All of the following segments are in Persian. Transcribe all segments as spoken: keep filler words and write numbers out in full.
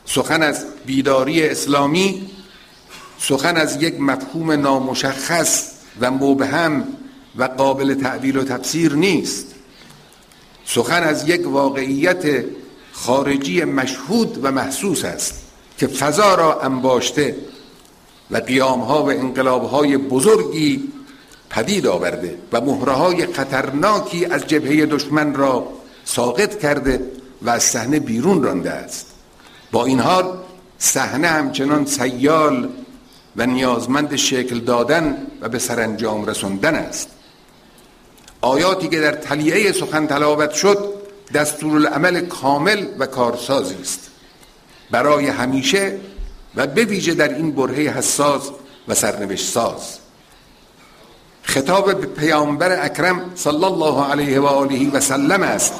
سخن از بیداری اسلامی سخن از یک مفهوم نامشخص و مبهم و قابل تعبیر و تفسیر نیست. سخن از یک واقعیت خارجی مشهود و محسوس است که فضا را انباشته و قیامها و انقلابهای بزرگی پدید آورده و مهره‌های خطرناکی از جبهه دشمن را ساقط کرده و از صحنه بیرون رانده است. با این حال صحنه همچنان سیال و نیازمند شکل دادن و به سرانجام رساندن است. آیاتی که در تلیعه سخن تلاوت شد دستورالعمل کامل و کارسازی است برای همیشه و به ویژه در این برهه حساس و سرنوشت ساز. خطاب به پیامبر اکرم صلی الله علیه و آله و سلم است،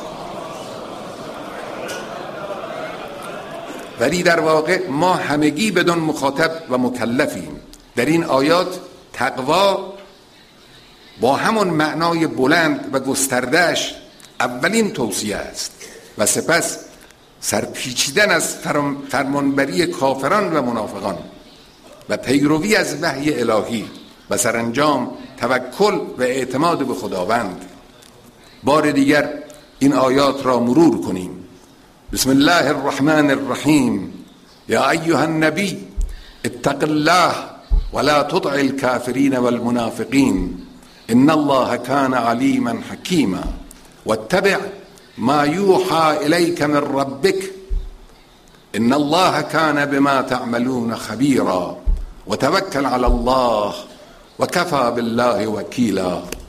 ولی در واقع ما همگی بدون مخاطب و مکلفیم. در این آیات تقوا با همون معنای بلند و گستردهش اولین توصیه است و سپس سرپیچیدن از فرمانبری کافران و منافقان و پیروی از وحی الهی و سرانجام توکل و اعتماد به خداوند. بار دیگر این آیات را مرور کنیم. بسم الله الرحمن الرحیم. یا ایها النبی اتق الله ولا تطع الكافرین والمنافقین ان الله كان علیما حکیما واتبع ما یوحى الیک من ربک ان الله كان بما تعملون خبیرا وتوکل علی الله وكفى بالله وكيلا.